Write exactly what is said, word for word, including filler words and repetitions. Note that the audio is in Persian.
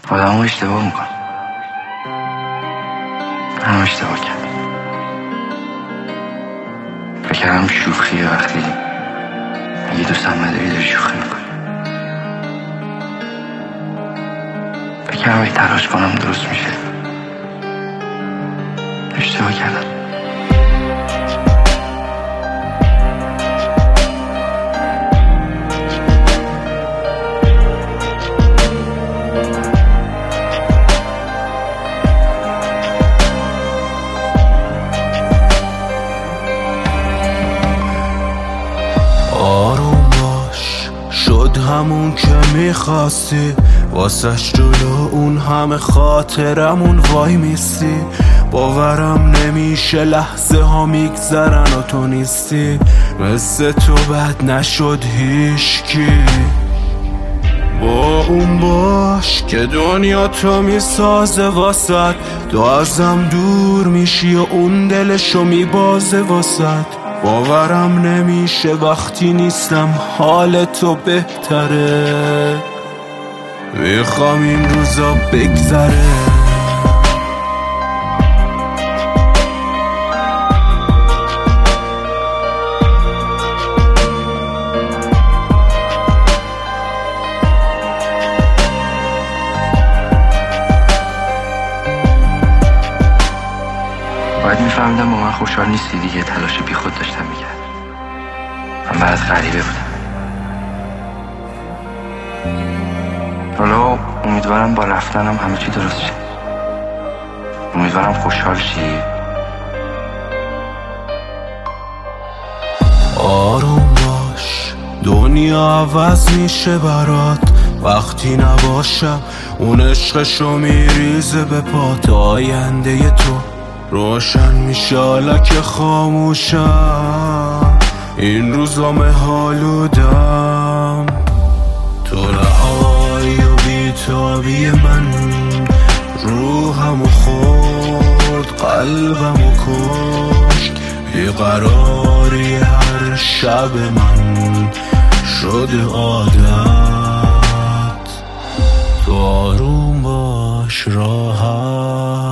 آدم ها اشتباه میکنن. هم اشتباه کرد. فکرم شوخیه وقتی اگه دوستم نداری داری شوخی میکنی. فکرم اگه تلاش کنم درست میشه. اشتباه کردم. آروم باش، شد همون که میخواستی، واسش جلو اون همه خاطرمون وای میستی. باورم نمیشه لحظه ها میگذرن و تو نیستی. مثل تو بد نشد هیچکی. با اون باش که دنیا تو میسازه واسد، تو ازم دور میشی و اون دلشو میبازه واسد. باورم نمیشه وقتی نیستم حال تو بهتره. میخوام این روزا بگذره. باید میفهمیدم با من خوشحال نیستی دیگه. تلاش بی خود داشتم میکرد. من برات غریبه بودم. حالا امیدوارم با رفتنم همه چی درست شه. امیدوارم خوشحال شی. آروم باش، دنیا عوض میشه برات وقتی نباشم. اون عشقشو میریزه به پات. آینده تو روشن میشه حالا که خاموشم. این روزا مهالودم. تو رهایی و بیتابی من روحمو خورد، قلبمو کشت. بیقراری هر شب من شده عادت. تو آروم باش راحت.